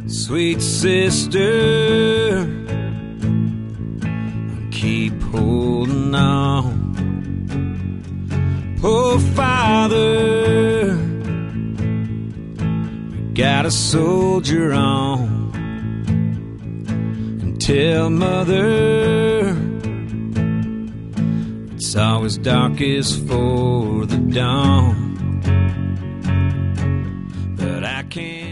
Sweet sister, keep holding on. Poor father, we got a soldier on. And tell mother, it's always darkest for the dawn. But I can't